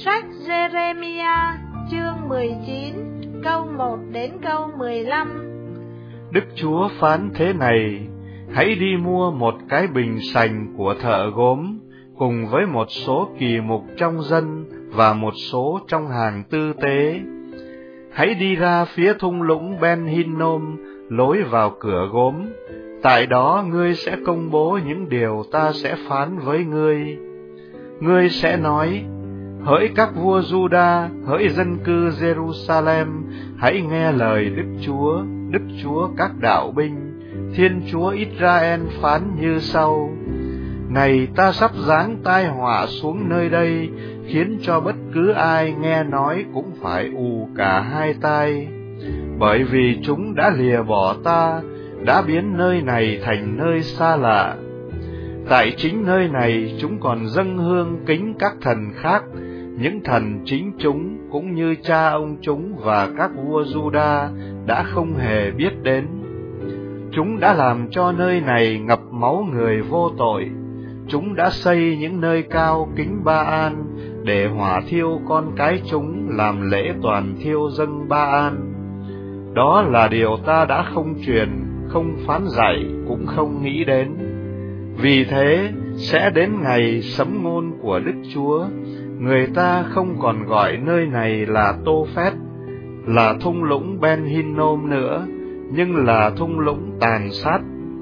Sách Giê-rê-mi-a chương 19 câu 1 đến câu 15. Đức Chúa phán thế này: hãy đi mua một cái bình sành của thợ gốm, cùng với một số kỳ mục trong dân và một số trong hàng tư tế. Hãy đi ra phía thung lũng Ben Hinnom, lối vào cửa gốm. Tại đó ngươi sẽ công bố những điều ta sẽ phán với ngươi. Ngươi sẽ nói: hỡi các vua Juda, hỡi dân cư Jerusalem, hãy nghe lời Đức Chúa các đạo binh, Thiên Chúa Israel phán như sau: này, ta sắp giáng tai họa xuống nơi đây, khiến cho bất cứ ai nghe nói cũng phải ù cả hai tai. Bởi vì chúng đã lìa bỏ ta, đã biến nơi này thành nơi xa lạ. Tại chính nơi này chúng còn dâng hương kính các thần khác, những thần chính chúng cũng như cha ông chúng và các vua Juda đã không hề biết đến. Chúng đã làm cho nơi này ngập máu người vô tội. Chúng đã xây những nơi cao kính Ba-an để hỏa thiêu con cái chúng làm lễ toàn thiêu dâng Ba-an. Đó là điều ta đã không truyền, không phán dạy, cũng không nghĩ đến. Vì thế, sẽ đến ngày sấm ngôn của Đức Chúa, người ta không còn gọi nơi này là Tô-phét, là thung lũng Ben Hinnom nữa, nhưng là thung lũng tàn sát.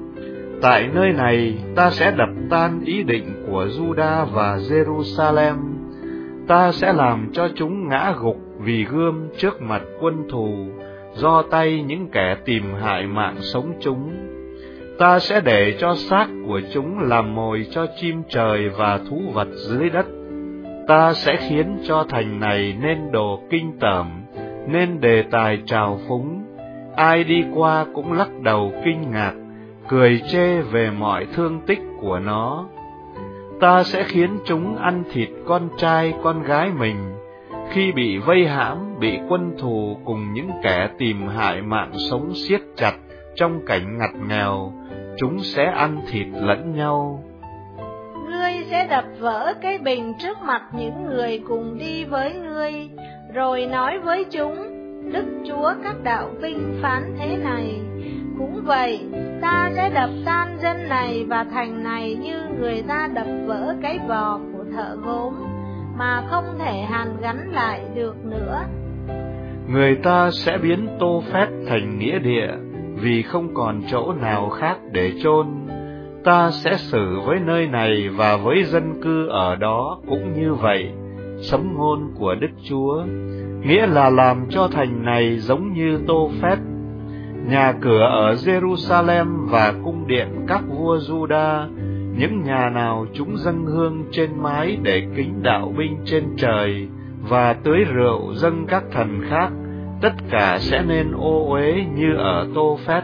Tại nơi này, ta sẽ đập tan ý định của Juda và Jerusalem. Ta sẽ làm cho chúng ngã gục vì gươm trước mặt quân thù, do tay những kẻ tìm hại mạng sống chúng. Ta sẽ để cho xác của chúng làm mồi cho chim trời và thú vật dưới đất. Ta sẽ khiến cho thành này nên đồ kinh tởm, nên đề tài trào phúng. Ai đi qua cũng lắc đầu kinh ngạc, cười chê về mọi thương tích của nó. Ta sẽ khiến chúng ăn thịt con trai con gái mình. Khi bị vây hãm, bị quân thù cùng những kẻ tìm hại mạng sống siết chặt trong cảnh ngặt nghèo, chúng sẽ ăn thịt lẫn nhau. Ngươi sẽ đập vỡ cái bình trước mặt những người cùng đi với ngươi, rồi nói với chúng: Đức Chúa các đạo binh phán thế này: cũng vậy, ta sẽ đập tan dân này và thành này như người ta đập vỡ cái vò của thợ gốm, mà không thể hàn gắn lại được nữa. Người ta sẽ biến Tô-phét thành nghĩa địa, vì không còn chỗ nào khác để chôn. Ta sẽ xử với nơi này và với dân cư ở đó cũng như vậy. Sấm ngôn của Đức Chúa, nghĩa là làm cho thành này giống như Tô-phét. Nhà cửa ở Jerusalem và cung điện các vua Juda, những nhà nào chúng dâng hương trên mái để kính đạo binh trên trời và tưới rượu dâng các thần khác, tất cả sẽ nên ô uế như ở Tô-phét.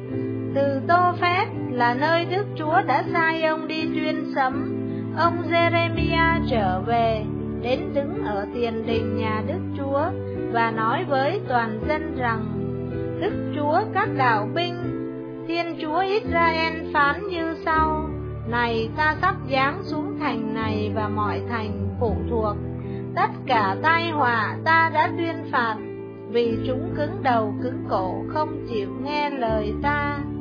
Từ Tô-phét là nơi Đức Chúa đã sai ông đi tuyên sấm, ông Giê-rê-mi-a trở về, đến đứng ở tiền đình nhà Đức Chúa và nói với toàn dân rằng: Đức Chúa các đạo binh, Thiên Chúa Israel phán như sau: này, ta sắp giáng xuống thành này và mọi thành phụ thuộc. Tất cả tai họa ta đã tuyên phạt, vì chúng cứng đầu cứng cổ không chịu nghe lời ta.